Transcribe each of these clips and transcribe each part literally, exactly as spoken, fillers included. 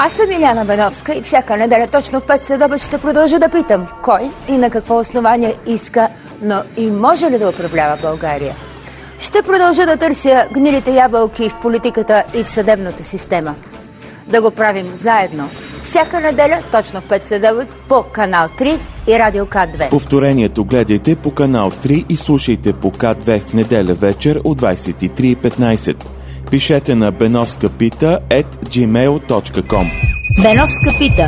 Аз съм Иляна Беновска и всяка неделя точно в пет следобед ще продължа да питам кой и на какво основание иска, но и може ли да управлява България. Ще продължа да търся гнилите ябълки в политиката и в съдебната система. Да го правим заедно. Всяка неделя точно в пет следобед по канал три и Радио К две. Повторението гледайте по канал три и слушайте по К две в неделя вечер от двадесет и три и петнадесет. Пишете на benovskapita ет джимейл точка ком. Беновска пита.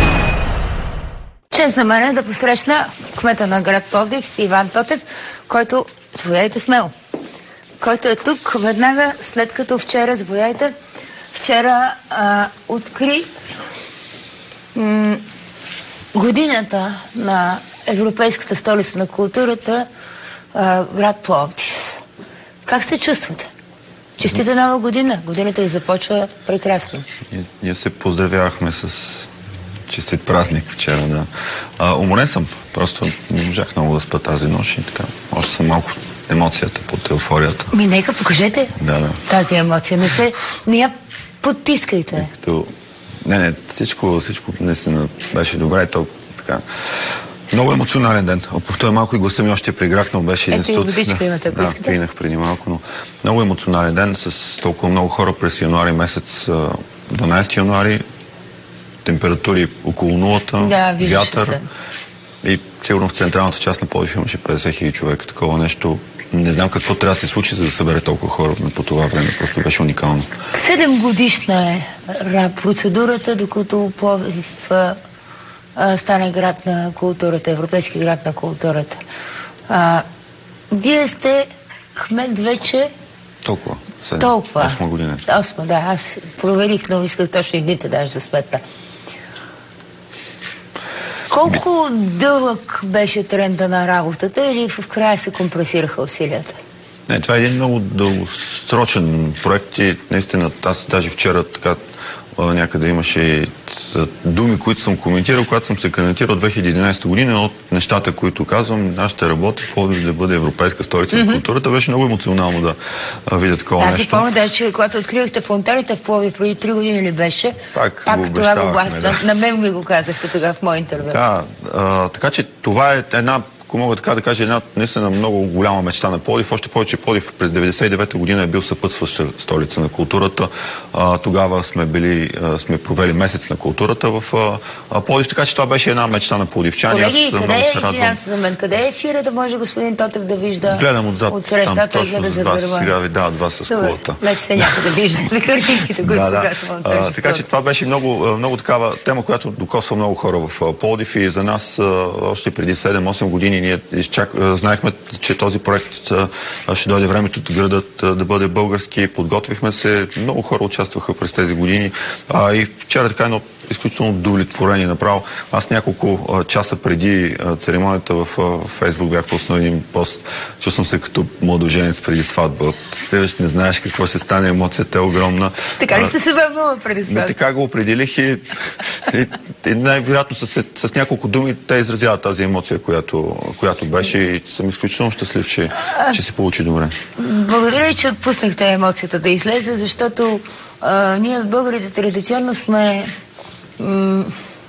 Чест за мен е да посрещна кмета на град Пловдив Иван Тотев, който, заповядайте смело, който е тук веднага след като вчера, заповядайте, вчера а, откри м- годината на Европейската столица на културата, а, град Пловдив. Как се чувствате? Честита нова година. Годината ви започва прекрасно. Ние, ние се поздравявахме с честит празник вчера, да. А, уморен съм. Просто не можах много да спа тази нощ и така. Още съм малко емоцията под еуфорията. Ми, нека покажете да, да. тази емоция. Не се... Не я потискайте. Като... Не, не, всичко, всичко наистина беше добре. То, така... Много емоционален ден. Той малко и гласа ми още приграхнал, беше Ето институт. Ето и водичка имате, ако да, искате. пинах преди малко, но много емоционален ден с толкова много хора през януари месец, дванадесети януари, температури около нулата, да, вятър. се. И сигурно в централната част на Пловдив имаше петдесет хиляди човека. Такова нещо. Не знам какво трябва да се случи, за да събере толкова хора по това време. Просто беше уникално. Седем годишна е процедурата, докато Пловдив стане град на културата, европейски град на културата. А, вие сте кмет вече... Толкова. седем, Толкова. осма година. Осма, да. Аз проверих, но исках точно и дните даже за сметна. Колко дълъг беше тренда на работата или в края се компресираха усилията? Не, това е един много дългосрочен проект и наистина аз даже вчера така някъде имаше думи, които съм коментирал, когато съм се кандидатирал две хиляди и единадесета година, от нещата, които казвам, аз ще работя, Пловдив да бъде европейска столица mm-hmm. на културата. Беше много емоционално да а, видя такова аз нещо. Аз си помня, да, че когато откривахте фонтаните в Пловдив преди три години ли беше, пак, пак го това го аз, да. на мен ми го казахте тогава в мой интервю. Да, а, така че това е една, ако мога така да кажа, една наистина много голяма мечта на Пловдив. Още повече Пловдив през деветдесет и девета година е бил съпътстваща столица на културата. А, тогава сме били, а, сме провели месец на културата в а, Пловдив, така че това беше една мечта на пловдивчани. Колеги, аз къде е, радвам... за мен, къде е ефира да може господин Тотев да вижда? Гледам отзад, от срещата и гледа за гърба? Сега ви дават вас с колата. Вече се някъде виждате картинките, които да, да. показвам. А, така че това беше много, много такава тема, която докосва много хора в Пловдив и за нас още преди седем-осем години ние изчак... знаехме, че този проект ще дойде времето градът да бъде български. Подготвихме се. Много хора участваха през тези години. А, и вчера така едно изключително удовлетворение направо. Аз няколко а, часа преди а, церемонията в а, Фейсбук бях пуснал един пост. Чувствам се като младоженец преди сватба. Следващ не знаеш какво ще стане, емоцията е огромна. Така ли сте се вълнува преди сватба? Така го определих и, и, и най-вероятно с, с няколко думи те изразяват тази емоция, която, която беше и съм изключително щастлив, че, че се получи добре. Благодаря ви, че отпуснахте емоцията да излезе, защото а, ние в българите традиционно сме м-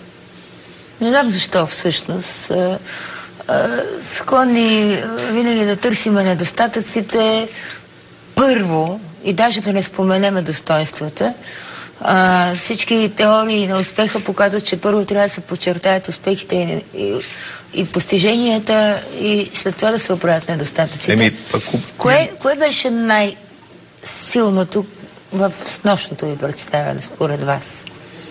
не знам защо всъщност а, а, склонни винаги да търсиме недостатъците първо и даже да не споменеме достоинствата. А, всички теории на успеха показват, че първо трябва да се подчертаят успехите и, и, и постиженията и след това да се оправят недостатъците. Еми, ако... кое, кое беше най-силното в снощното ви представяне според вас?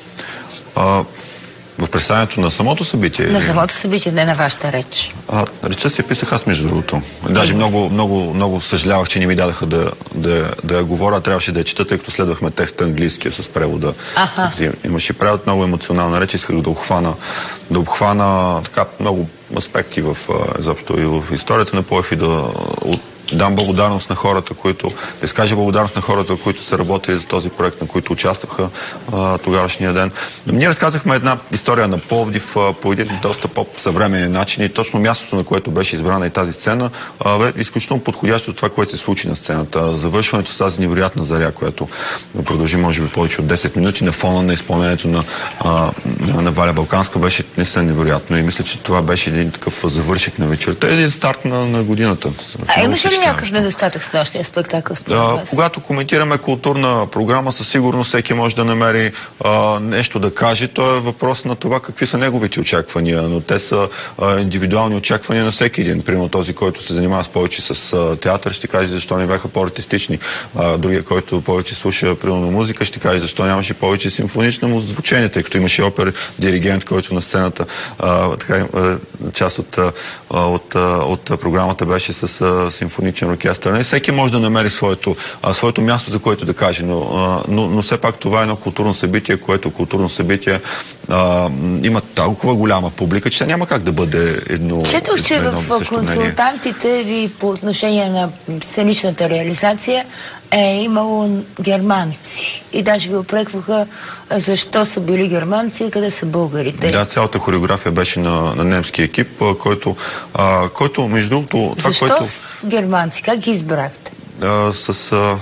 А, в представянето на самото събитие? На самото събитие, не на вашата реч. А, речта си писах аз, между другото. Даже много, много, много съжалявах, че не ми дадаха да, да, да я говоря. Трябваше да я чета, тъй като следвахме текста английския с превода. Аха. Имаше превод, много емоционална реч. Исках да обхвана, да обхвана така много аспекти в, изобщо и в историята на Пловдив и да от дам благодарност на хората, които, да изкажа благодарност на хората, които са работили за този проект, на които участваха а, тогавашния ден. Ние разказахме една история на Пловдив а, по един доста по-съвременен начин и точно мястото, на което беше избрана и тази сцена, а, бе изключително подходящо от това, което се случи на сцената. Завършването с тази невероятна заря, която продължи може би повече от десет минути на фона на изпълнението на, а, на, на Валя Балканска беше наистина невероятно и мисля, че това беше един такъв завършек на вечерта, един старт на, на годината. А имаше ли някакъв недостатък с нощния спектакъл? А, когато коментираме културна програма, със сигурност всеки може да намери а, нещо да каже. То е въпрос на това какви са неговите очаквания, но те са а, индивидуални очаквания на всеки един. Примерно този, който се занимава с повече с а, театър, ще каже защо не бяха по-артистични. А, другия, който повече слуша примерно музика, ще каже защо нямаше повече симфонично му звучение, тъй като имаше опер диригент, който на сцената а, така, а, част от, а, от, а, от програмата беше с а, симфоничен оркестър. Всеки може да намери своето, а, своето място, за което да каже, но, а, но, но все пак това е едно културно събитие, което културно събитие а, има толкова голяма публика, че няма как да бъде едно. Четох, че едно в консултантите ви по отношение на сценичната реализация е имало германци. И даже ви опрекваха защо са били германци и къде са българите. Да, цялата хореография беше на, на немски екип, който, а, който между другото... Това, защо което, германци? Как ги избрахте? А, с, а,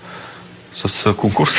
с конкурс.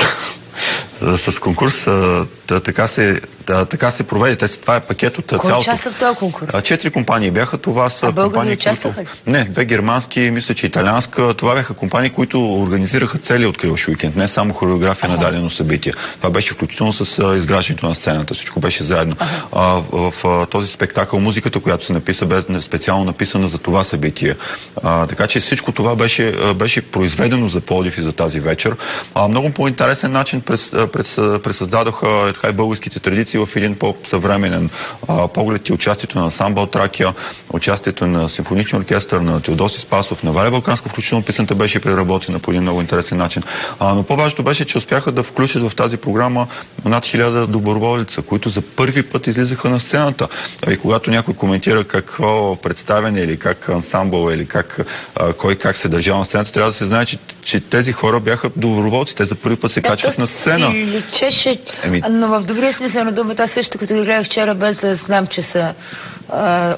С конкурс така се, така се проведе. Това е пакет от цялото. Кой участва в този конкурс? Четири компании бяха. Това са а компании, които... Не, две германски, мисля, че италианска. Това бяха компании, които организираха целият откриващ уикенд. Не само хореография ага. на дадено събитие. Това беше включително с изграждането на сцената. Всичко беше заедно. Ага. А, в, в този спектакъл музиката, която се написа, бе специално написана за това събитие. А, така че всичко това беше, беше произведено за Пловдив и за тази вечер. А, много по интересен начин през, през, пресъздадоха така и българските традиции в един по-съвременен а, поглед и участието на ансамбъл Тракия, участието на симфоничен оркестър, на Теодоси Спасов, на Валя Балканска, включително песента беше преработена по един много интересен начин. А, но по-важното беше, че успяха да включат в тази програма над хиляда доброволица, които за първи път излизаха на сцената. И когато някой коментира какво представяне или как ансамбъл или как, а, кой как се държал на сцената, трябва да се знае, че, че тези хора бяха доброволци. Те за първи път се да, качват на сцена. Си личеше, Еми... но в добрия смисъл на думата, също като ги гледах вчера, без да знам, че са а,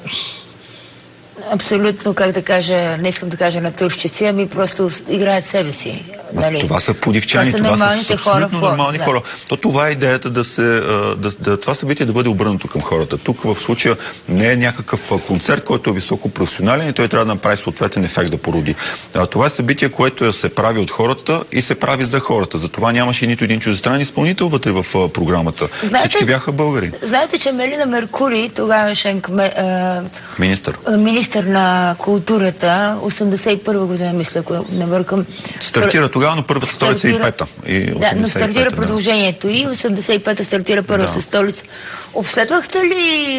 абсолютно, как да кажа, не искам да кажа натурщици, ами просто играят себе си. Нали? Това са пловдивчани, това, това са абсолютно хора, нормални да. хора. То това е идеята да се, да, да, това събитие да бъде обърнато към хората. Тук в случая не е някакъв концерт, който е високо професионален и той трябва да направи съответен ефект да породи. А, това е събитие, което се прави от хората и се прави за хората. Затова нямаше нито един чуждестранен изпълнител вътре в а, програмата. Знаете, всички бяха българи. Знаете, че Мелина Меркури, тогавашен а, министър. министър на културата, осемдесет и първа година, мисля, ако не бъркам. Стартира тогава, но първата столица и пета. И да, но стартира да. продължението и осемдесет и пета стартира първата да. столица. Обследвахте ли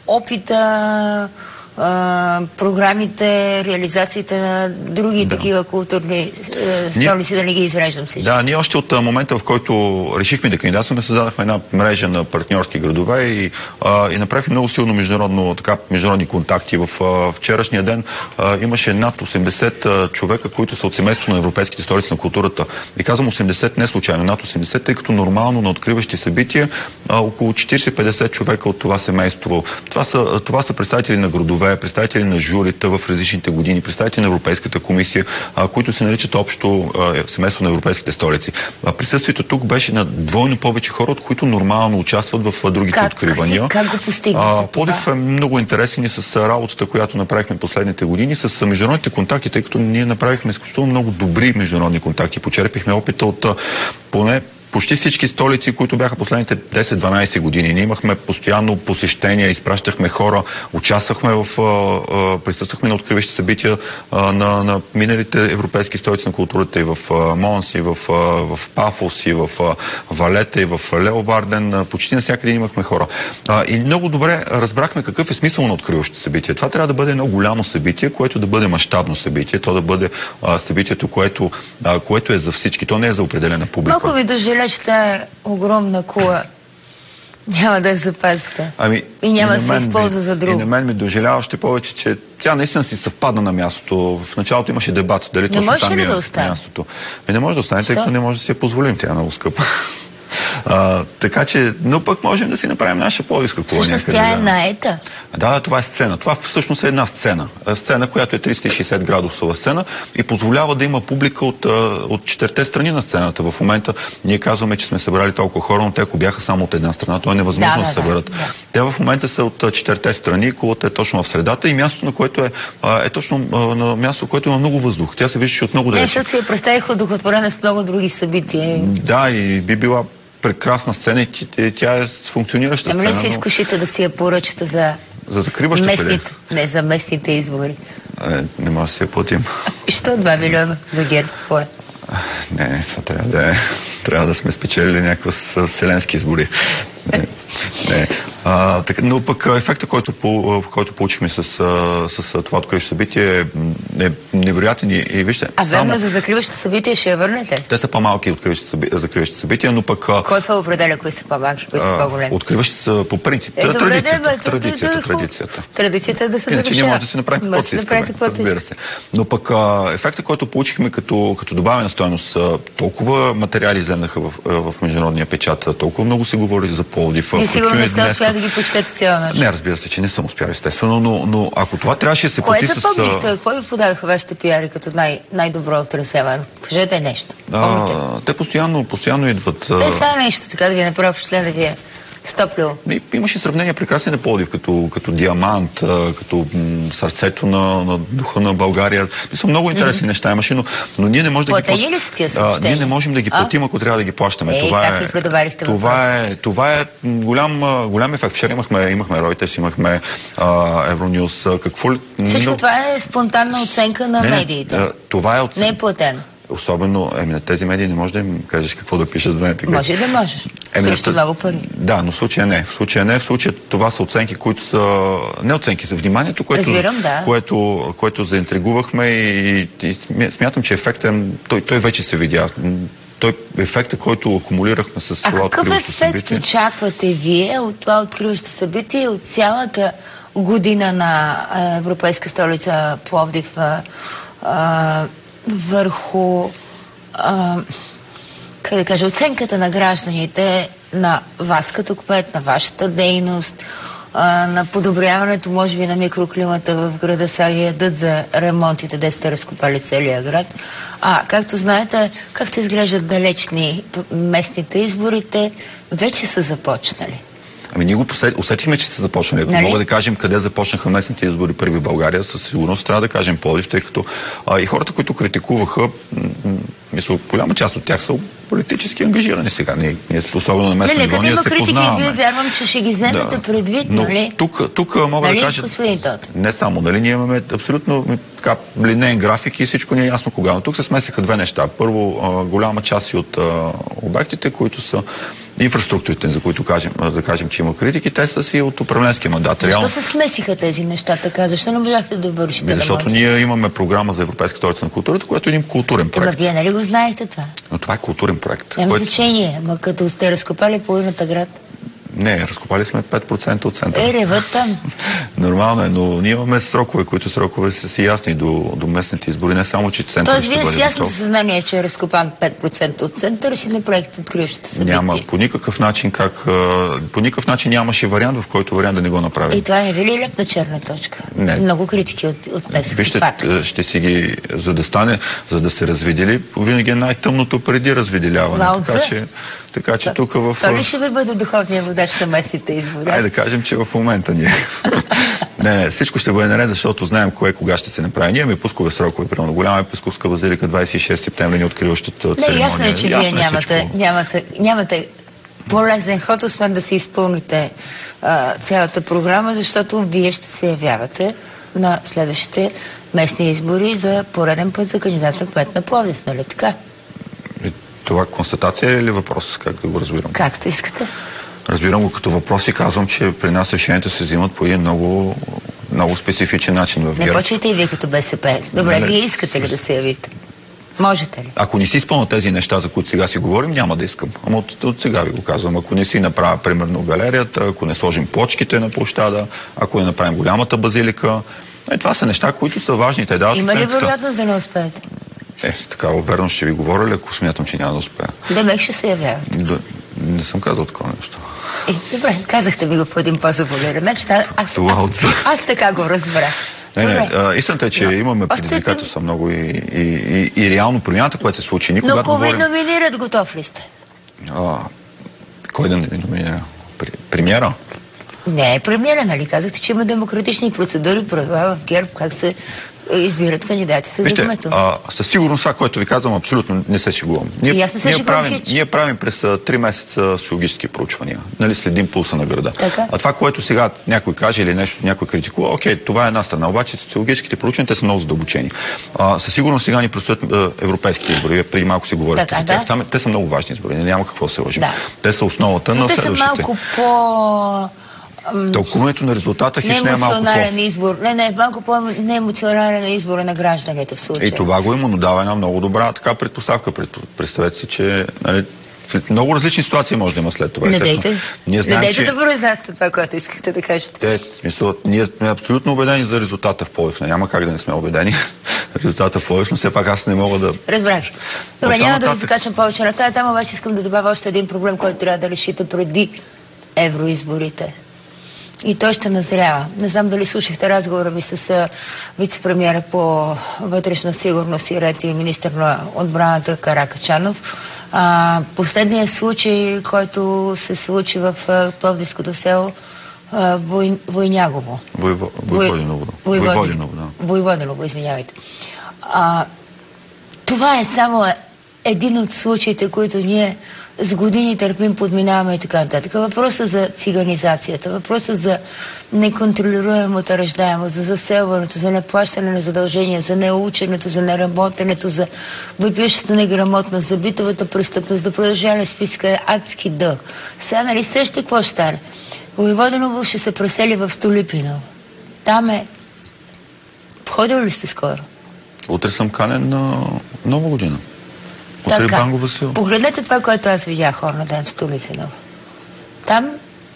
опита, а, програмите, реализациите на други да. такива културни а, столици, ние, да не ги изреждам всички? Да, ние още от а, момента, в който решихме да кандидатстваме, създадахме една мрежа на партньорски градове и, а, и направихме много силно международно, така, международни контакти. В а, вчерашния ден а, имаше над осемдесет а, човека, които са от семейството на европейските столици на културата. И казвам осемдесет не случайно, над осемдесет, тъй като нормално на откриващи събития а, около четиридесет-петдесет човека от това семейство. Това са, това са представители на градове, представители на журита в различните години, представители на Европейската комисия, а, които се наричат общо а, семейство на европейските столици. А, присъствието тук беше на двойно повече хора, от които нормално участват в а, другите как, откривания. Как го постигнете? Пловдив е много интересен и с работата, която направихме последните години, с международните контакти, тъй като ние направихме изключително много добри международни контакти. Почерпихме опита от а, поне почти всички столици, които бяха последните десет-дванайсет години. Ние имахме постоянно посещения, изпращахме хора, участвахме в, а, присъствахме на откриващи събития а, на, на миналите европейски столици на културата и в а, Монс, и в, а, в Пафос, и в а, Валета, и в Леоварден. Почти навсякъде имахме хора. А, и много добре разбрахме какъв е смисъл на откриващите събития. Това трябва да бъде едно голямо събитие, което да бъде мащабно събитие. То да бъде а, събитието, което, а, което е за всички. То не е за определена публика. Че тая огромна кула Няма да я запазите. Ами, и няма и да се използва за друго. И на мен ми дожалява още повече, че тя наистина си съвпадна на мястото. В началото имаше дебат, дали точно там е да мястото. И не може да остане, тъй като не може да си я позволим, тя е много скъпа. А, така че, но пък можем да си направим наша пловдивска колония. Всъщност тя е наета. Да, това е сцена. Това всъщност е една сцена. Сцена, която е триста и шейсет градусова сцена и позволява да има публика от, от четирите страни на сцената. В момента ние казваме, че сме събрали толкова хора, но те ако бяха само от една страна, то е невъзможно да, да, да се съберат. Да, да. Те в момента са от четирите страни, колата е точно в средата и мястото, на което е, е точно на място, което има много въздух. Тя се виждаше от много далече. Не, защото си я представих удохотворена с много други събития. Да, и би била прекрасна сцена и тя е функционираща сцена. Ама ли се изкушите да си я поръчате за, за местните, не, за местните избори? Е, не може да си я платим. И що два милиона за ГЕРБ? Кой? Не, това трябва да е. Трябва да сме спечелили някаква с вселенски избори. Не, не. А, така, но пък ефекта, който, по, който получихме с, с, с това откриващо събитие е невероятен. И, и вижте, а само... за закриващо събитие ще я върнете? Те са по-малки закриващи събития, но пък... Кой по определя кои са по-малки, кои са по-големи? Откриващи са по принцип. Е, традицията, добре, да, традицията, традицията. Традицията е да се иначе ние може да си направим каквото си искаме. Разбира се. Но пък ефекта, който получихме като, като добавена стойност, толкова материали вземнаха в, в международния печат, толкова много се говори за Пловдив. И сигурно не сте успяли да ги почетете цяла нощ. Не, разбира се, че не съм успял, естествено, но, но ако това трябваше да се плати с... Кое запомнихте? Кой ви подадаха вашите пиари като най- най-добро отразяване? Кажете нещо. А, те постоянно, постоянно идват... Те сега нещо, така да ви направя впечатление да ви е стоплило. Имаше сравнение прекрасен на Пловдив, като, като диамант, като м, сърцето на, на духа на България. Мисля, много интересни mm-hmm. неща имаше, но, но ние не можем да ги платим. Ли са тия съобщения? Ние не можем да ги платим, ако трябва да ги плащаме. Е, това как е, ви предаварихте това е, това е голям, голям ефект. Вчера имахме, имахме Reuters, имахме Евронюс. Какво ли? Всичко но... това е спонтанна оценка на не, медиите. Не, това е оценка. Не е платено. Особено, еми на тези медии не можеш да им кажеш какво да пишат за така. Може и да можеш. Срещу много пари. Да, но в случая не. В случая не. В случая това са оценки, които са... Не оценки, за вниманието, което, Разбирам, да. което, което заинтригувахме и, и смятам, че ефектът, той, той вече се видя. Той ефекта, който акумулирахме с това откриващо събитие. А какъв ефект очаквате вие от това откриващо събитие и от цялата година на Европейска столица Пловдив а, а, върху а, как да кажа, оценката на гражданите на вас като кмет, на вашата дейност, а, на подобряването, може би, на микроклимата в града? Сега ви ядат за ремонтите, де сте разкопали целия град. А, както знаете, както изглеждат далечни местните изборите, вече са започнали. Ами ние го усетихме, че са започнали. Ако нали? мога да кажем къде започнаха местните избори първи в България, със сигурност трябва да кажем Пловдив, тъй като а, и хората, които критикуваха, мисля, голяма част от тях са политически ангажирани сега. Ние, ние особено на местно ниво, ние се познаваме. Вие вярвам, че ще ги вземете да. предвид, но нали? Тук, тук мога нали, да кажа... Не само, нали? Ние имаме абсолютно така линейен график и всичко ни е ясно кога. Но тук се смесиха две неща. Първо, а, голяма част от а, обектите, които са инфраструктурите, за които кажем, да кажем, че има критики, те са си от управленския мандат. Защо Реално... се смесиха тези неща така? Защо не можахте да вършите? Защото ремонт? Ние имаме програма за Европейска столица на културата, която е един културен проект. Ема вие нали го знаехте това? Но това е културен проект. Няма което... значение, ма като сте разкопали половината град. Не, разкопали сме пет процента от центъра. Е, ревът там. Нормално е, но ние имаме срокове, които срокове са си ясни до, до местните избори, не само, че център ще бъде Тоест, вие с ясно съзнание, че е разкопан пет процента от центъра, си направихте откриващото събитие. Няма по никакъв начин как... По никакъв начин нямаше вариант, в който вариант да не го направим. И това не ви ли лепна черна точка? Не. Много критики от, отнесоха. Вижте, факт. Ще си ги... За да стане, за да се развидели, винаги е най-тъмното преди развиделяване. Лаудза? Така че, така че тук в... Това ли ще ви бъде духовния водач на местните избори? Айде да кажем, че в момента ние... не, не, всичко ще бъде наред, защото знаем кое кога ще се направи. Ние имаме пускове срокове, примерно голяма Епископска базилика, двадесет и шести септември ни откриващата церемония. Не, ясно е, че вие нямате, нямате, нямате по-лесен ход, освен да си изпълните а, цялата програма, защото вие ще се явявате на следващите местни избори за пореден път за кандидат на кмет на Пловдив, нали така? Това констатация или въпрос? Как да го разбирам? Както искате. Разбирам го като въпрос и казвам, че при нас решенията се взимат по един много, много специфичен начин в ГЕРБ. Не почвайте и вие като БСП. Добре, не, вие искате ли да се явите? Можете ли? Ако не си изпълня тези неща, за които сега си говорим, няма да искам. Ама от, от сега ви го казвам. Ако не си направя, примерно, галерията, ако не сложим плочките на площада, ако не направим голямата базилика, е, това са неща, които са важни. Те дават Има ли вероятност да не успеете? Е, с такава увереност ще ви говоря ли, ако смятам, че няма да успея? Да, мек ще се явяват. Да, не съм казал такова нещо. Е, добре, казахте ми го по един по-заволерен начин. Аз, аз, аз, аз така го разбрах. Не, не, а, истината е, че но, имаме предизвикателства много и, и, и, и реално промяната, която се случи. Никога, но ако ви говорим... номинират, готов ли сте? А, кой да не ви номинира? Премиера? Не е премиера, нали? Казахте, че има демократични процедури, правила в ГЕРБ, как се избират кандидатите за кмето. Със сигурност това, което ви казвам, абсолютно не се шегувам. Ние, и аз не се ние, правим, хич. ние правим през три месеца социологически проучвания. Нали, следим пулса на града. Така? А това, което сега някой каже или нещо, някой критикува, окей, това е една страна. Обаче социологическите проучвания, те са много задълбочени. А, със сигурност сега ни предстоят европейските избори. Преди малко си говорихте за тях. Там, те са много важни избори. Няма какво да се лъжим. Да. Те са основата но на те следващите. Те са малко по... Тълкуването на резултата хищ не е малко по... избор. Не, не, малко по-неемоционален избор на гражданите в случая. И това го има, но дава една много добра така предпоставка. Представете си, че нали, в много различни ситуации може да има след това. Не дейте, ние знаем, не дейте че... да произнасяте това, което искахте да кажете. Те, смисъл, ние сме абсолютно убедени за резултата в Пловдив. Няма как да не сме убедени. Резултата в Пловдив, но все пак аз не мога да... Разбрах. Добре, няма нататък... да ви закачам повече на тая тема, обаче искам да добавя още един проблем, който трябва да решите преди евроизборите. И той ще назрява. Не знам дали слушахте разговора ви с вице-премиера по вътрешна сигурност и ред и министър на отбраната Каракачанов. А, последният случай, който се случи в Пловдивското село а, Вой, Войнягово. Войво, Войводиново. Войводиново, да. Войводиново, извинявайте. А, това е само един от случаите, които ние с години търпим, подминаваме и така нататък. Въпросът за циганизацията, въпросът за неконтролируемата раждаемост, за заселването, за неплащане на задължения, за неученето, за неработенето, за въпиващата неграмотност, за битовата престъпност, да продължава списка е адски дълг. Сега, нали срещате какво ще стане? Войводиново ще се пресели в Столипиново. Там е... Входили ли сте скоро? Утре съм канен на Нова година. Така, погледнете това, което аз видях хора на ден в Столипиново. Там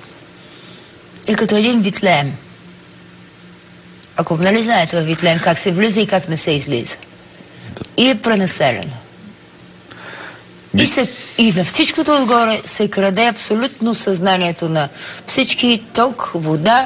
е като един Витлеем. Ако нали знаете във Витлеем как се влиза и как не се излиза. И е пренаселено. И, се, и на всичкото отгоре се краде абсолютно съзнанието на всички, ток, вода.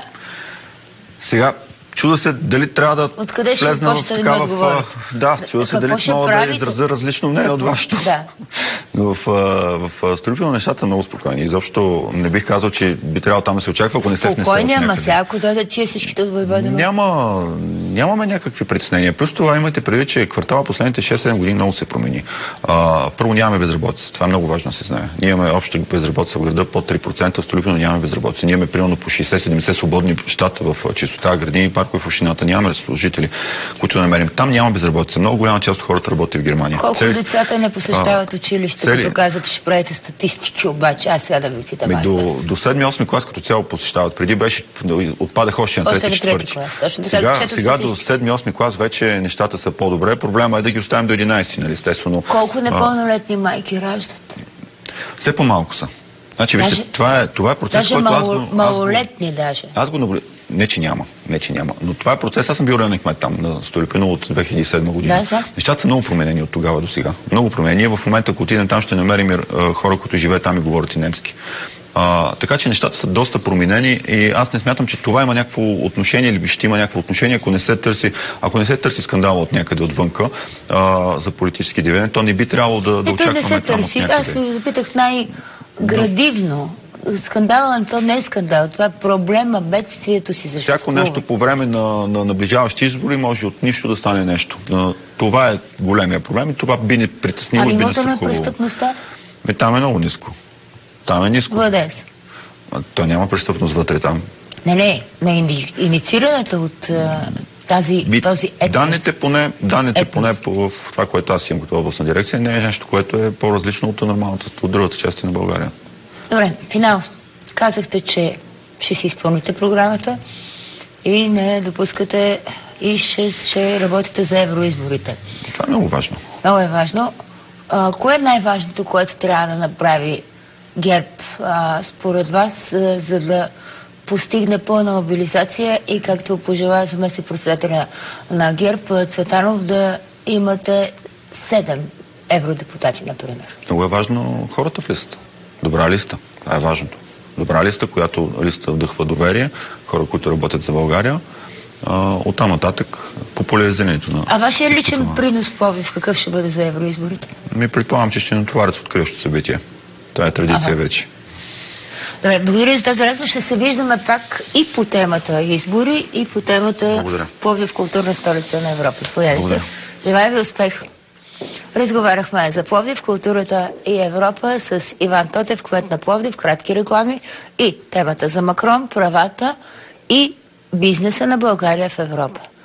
Сега чуда се дали трябва да Откъде влезна в такава... В... Да, чуда се дали мога да изразя различно мнение от вашето. Да. Но в, в, в Столипиново нещата много спокойни. Изобщо не бих казал, че би трябвало там да се очаква, ако не се внесе. Спокойни, ама сега, ако дойдат тия всичките от Войводиново. Няма, нямаме някакви притеснения. Плюс това имайте предвид, че квартала последните шест-седем години много се промени. А, първо нямаме безработица. Това е много важно да се знае. Ние имаме обща безработица в града под три процента, в Столипиново нямаме безработица. Ние имаме примерно по шейсет-седемдесет свободни щата в чистота, градини, паркове в общината. Нямаме служители, които намерим. Там няма безработица. Много голяма част от хората работи в Германия. Колко Цели... децата не посещават училище, Цели... като казват, че правите статистики, обаче аз сега да ви питам. Аз до, до седми-осми клас като цяло посещават. Преди беше, отпадах още на трети-четвърти. Сега, сега до седми-осми клас вече нещата са по-добре. Проблема е да ги оставим до единайсети, нали, естествено. Колко непълнолетни майки раждат? Все по-малко са. Значи, даже, вижте, това е, това е процес, даже който мало, аз го... малолетни даже. Аз го наблюдавам. Не, че няма. Не, че няма. Но това е процес. Аз съм бил районен кмет там на Столипиново от две хиляди и седма година. Да, нещата са много променени от тогава до сега. Много променени. В момента, ако отидем там, ще намерим а, хора, които живеят там и говорят и немски. А, така че нещата са доста променени и аз не смятам, че това има някакво отношение или ще има някакво отношение, ако не се търси, ако не се търси скандала от някъде отвънка а, за политически дивиденд, то не би трябвало да, да очакваме това от някъде. Не се търси. Аз ви запитах най-градивно. Скандала, то не е скандал. Това е проблема, бедствието си съществува. Всяко нещо по време на, на наближаващи избори може от нищо да стане нещо. Това е големия проблем и това би ни притеснило и би настрахувало. А нивото на престъпността? Ме, там е много ниско. Там е ниско. Гладес. То няма престъпност вътре там. Не, не. На инициирането от тази, Би, този етнос. Данните поне, данните поне по, в това, което аз имам като областна дирекция, не е нещо, което е по-различно от нормалната, от другата част на България. Добре, финал. Казахте, че ще си изпълните програмата и не допускате и ще, ще работите за евроизборите. Това е много важно. Много е важно. А, кое е най-важното, което трябва да направи ГЕРБ, а, според вас, а, за да постигне пълна мобилизация и, както пожелая заместник председателя на ГЕРБ Цветанов, да имате седем евродепутати, например? Много е важно хората в листата. Добра листа. Това е важното. Добра листа, която листа вдъхва доверие, хора, които работят за България. Оттам нататък популяризирането на... А вашия личен принос в Пловдив какъв ще бъде за евроизборите? Ми предполагам, че ще натоварят с откриващо събитие. Това е традиция ага. вече. Добре, благодаря за тази разговор. Ще се виждаме пак и по темата избори, и по темата благодаря. Пловдив културна столица на Европа. Заповядайте. Желая ви успех. Разговаряхме за Пловдив, културата и Европа с Иван Тотев, кмет на Пловдив, кратки реклами и темата за Макрон, правата и бизнеса на България в Европа.